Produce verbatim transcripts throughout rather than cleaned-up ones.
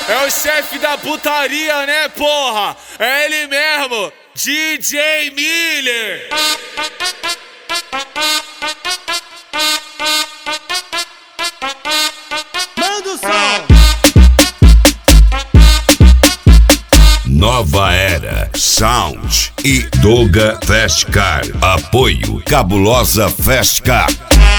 É o chefe da putaria, né, porra? É ele mesmo, D J Miller. Manda o som. Nova Era Sound e Doga Fast Car. Apoio Cabulosa Fast Car.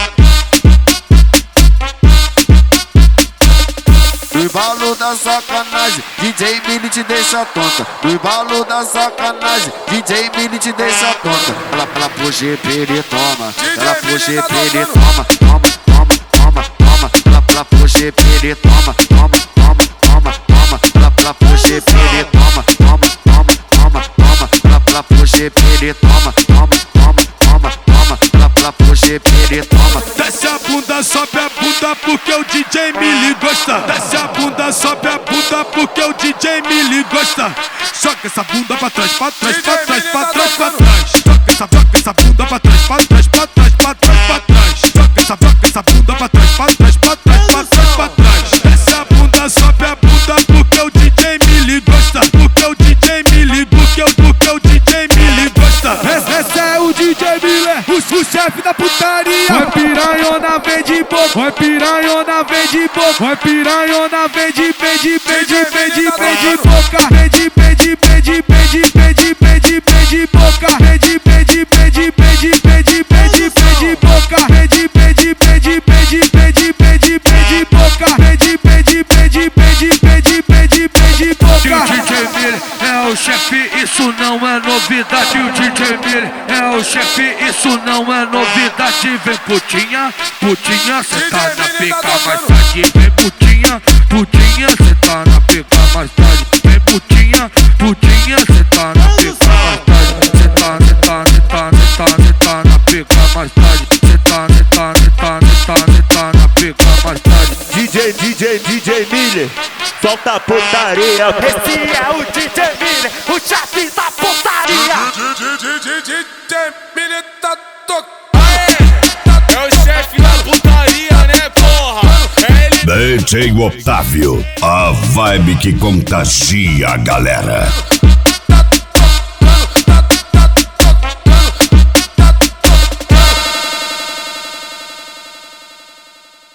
No embalo da sacanagem, D J Miller te deixa tonta. No embalo da sacanagem, D J Miller te deixa tonta. Ela, ela puxa e ele toma. Ela puxa e ele toma. Toma, toma, toma, toma. Ela, ela puxa e ele toma. Toma, toma, toma, toma. Ela, ela puxa e ele toma. Toma, toma, toma, toma. Ela, ela puxa e ele toma. Toma, toma, toma, toma. Ela, ela puxa e ele toma. Desce a bunda, sobe a bunda porque o D J Miller gosta. Desce a bunda, sobe a bunda porque o D J Miller gosta. Joga essa bunda pra trás, pra trás, pra trás, pra trás, pra trás. Joga essa, joga essa bunda pra trás, pra trás, pra trás, pra trás, pra trás. Joga essa, joga essa bunda pra trás, pra trás, pra trás, pra trás, pra trás. Desce a bunda, sobe a bunda porque o D J Miller gosta. Porque o D J Miller, porque o, porque o D J Miller gosta. Esse é o D J Miller, o, o chefe da putaria. Vai piranhona, vem de boca. Vai piranhona, vem de boca. Vai piranhona, vem de, vem de, vem de, vem de, vem de boca. Vem de, vem de, vem de, vem de, vem de, vem de, vem de boca. Vem de, vem de, vem de, vem de, vem de, vem de, vem de boca. Vem de, vem de, vem de, vem de, vem de, vem de, vem de boca. Vem de, vem de, vem de, vem de, vem de, vem de, vem de boca. D J Miller é o chefe, isso não é novidade. O D J Miller é o chefe, isso não é novidade. Vem putinha, putinha, cê tá na pica mais tarde. Vem putinha, putinha, cê tá na pica mais tarde. Vem putinha, putinha, cê tá na pica mais tarde. Cê tá, cê tá, cê tá, cê tá, cê tá na pica mais tarde. Cê tá, cê tá, cê tá, cê tá, cê tá na pica mais tarde. D J, D J, D J Miller, solta a putaria. Esse é o D J Miller, o chefe da putaria. D J Miller tá tocando. É o chefe da putaria, né, porra? É ele. D J Otávio, a vibe que contagia a galera.